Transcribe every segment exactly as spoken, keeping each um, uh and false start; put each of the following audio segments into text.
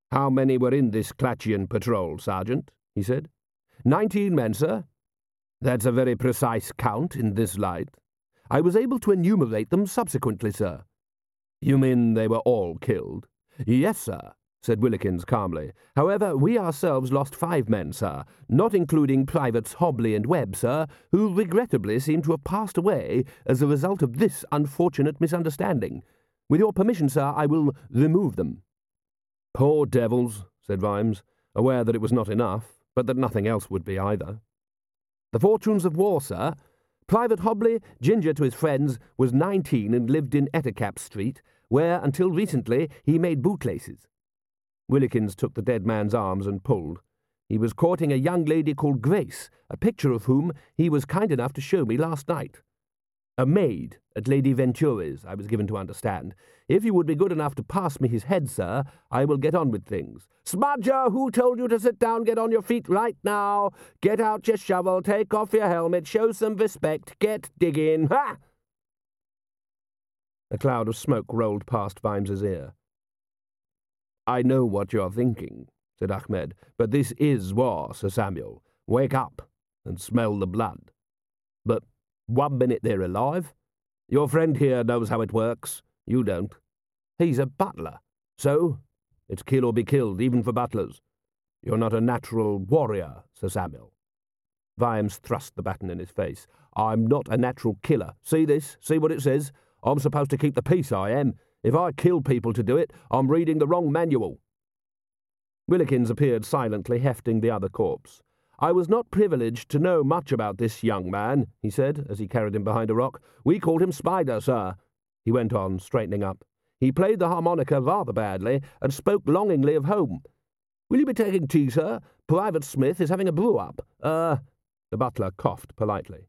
"How many were in this Clatchian patrol, Sergeant?" he said. Nineteen men, sir." "That's a very precise count in this light. I was able to enumerate them subsequently, sir." "You mean they were all killed?" "Yes, sir," said Willikins calmly. "However, we ourselves lost five men, sir, not including Privates Hobley and Webb, sir, who regrettably seem to have passed away as a result of this unfortunate misunderstanding. With your permission, sir, I will remove them." "Poor devils," said Vimes, aware that it was not enough, but that nothing else would be either. "The fortunes of war, sir. Private Hobley, ginger to his friends, was nineteen and lived in Ettercap Street, where, until recently, he made bootlaces." Willikins took the dead man's arms and pulled. "He was courting a young lady called Grace, a picture of whom he was kind enough to show me last night. A maid at Lady Ventura's, I was given to understand. If you would be good enough to pass me his head, sir, I will get on with things." "Smudger, who told you to sit down? Get on your feet right now. Get out your shovel, take off your helmet, show some respect, get digging. Ha!" A cloud of smoke rolled past Vimes's ear. "I know what you're thinking," said Ahmed, "but this is war, Sir Samuel. Wake up and smell the blood. But one minute they're alive. Your friend here knows how it works. You don't. He's a butler. So, it's kill or be killed, even for butlers. You're not a natural warrior, Sir Samuel." Vimes thrust the baton in his face. "I'm not a natural killer. See this? See what it says? I'm supposed to keep the peace, I am. If I kill people to do it, I'm reading the wrong manual." Willikins appeared silently, hefting the other corpse. "I was not privileged to know much about this young man," he said, as he carried him behind a rock. "We called him Spider, sir," he went on, straightening up. "He played the harmonica rather badly, and spoke longingly of home. Will you be taking tea, sir? Private Smith is having a brew-up. Er—" The butler coughed politely.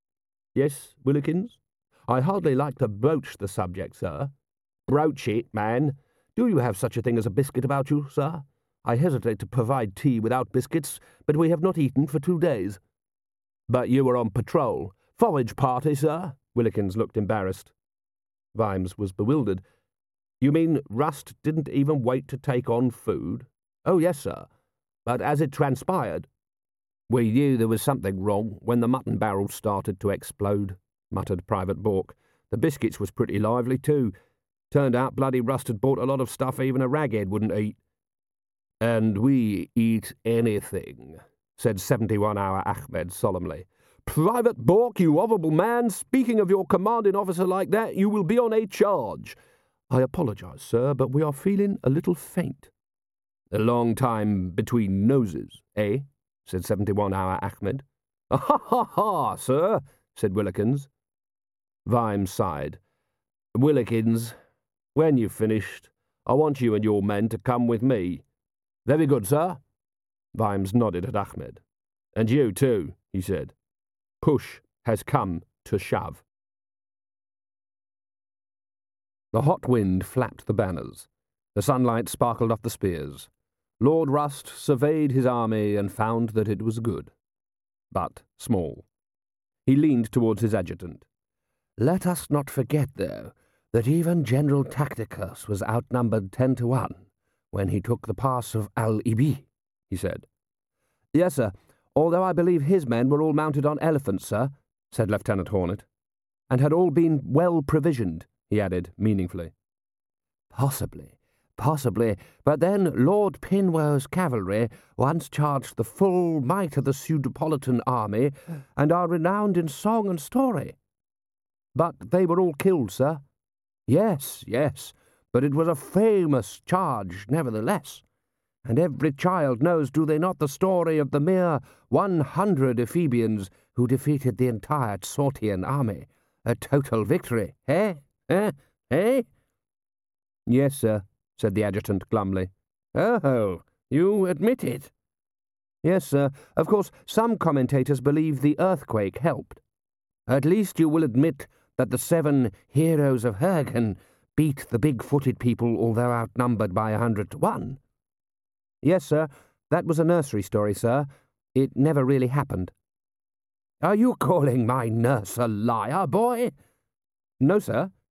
"Yes, Willikins? I hardly like to broach the subject, sir." "Broach it, man. Do you have such a thing as a biscuit about you, sir? I hesitate to provide tea without biscuits, but we have not eaten for two days." "But you were on patrol." "Forage party, sir." Willikins looked embarrassed. Vimes was bewildered. "You mean Rust didn't even wait to take on food?" "Oh, yes, sir. But as it transpired—" "We knew there was something wrong when the mutton barrels started to explode," muttered Private Bourke. "The biscuits was pretty lively, too. Turned out bloody Rust had bought a lot of stuff even a raghead wouldn't eat." "And we eat anything," said seventy-one hour Ahmed solemnly. "Private Bourke, you honourable man, speaking of your commanding officer like that, you will be on a charge." "I apologise, sir, but we are feeling a little faint." "A long time between noses, eh?" said seventy-one hour Ahmed. "Ha ha ha, sir," said Willikins. Vimes sighed. "Willikins, when you've finished, I want you and your men to come with me." "Very good, sir." Vimes nodded at Ahmed. "And you too," he said. "Push has come to shove." The hot wind flapped the banners. The sunlight sparkled off the spears. Lord Rust surveyed his army and found that it was good, but small. He leaned towards his adjutant. "Let us not forget, though, that even General Tacticus was outnumbered ten to one when he took the pass of Al-Ibi," he said. "Yes, sir, although I believe his men were all mounted on elephants, sir," said Lieutenant Hornet, "and had all been well provisioned," he added meaningfully. "Possibly, possibly, but then Lord Pinwo's cavalry once charged the full might of the Pseudopolitan army, and are renowned in song and story." "But they were all killed, sir." "Yes, yes, but it was a famous charge, nevertheless. And every child knows, do they not, the story of the mere one hundred Ephebians who defeated the entire Sortian army? A total victory, eh? Eh? Eh?" "Yes, sir," said the adjutant glumly. "Oh, you admit it?" "Yes, sir. Of course, some commentators believe the earthquake helped." "At least you will admit that the seven heroes of Hergen beat the big-footed people, although outnumbered by a hundred to one." "Yes, sir. That was a nursery story, sir. It never really happened." "Are you calling my nurse a liar, boy?" "No, sir.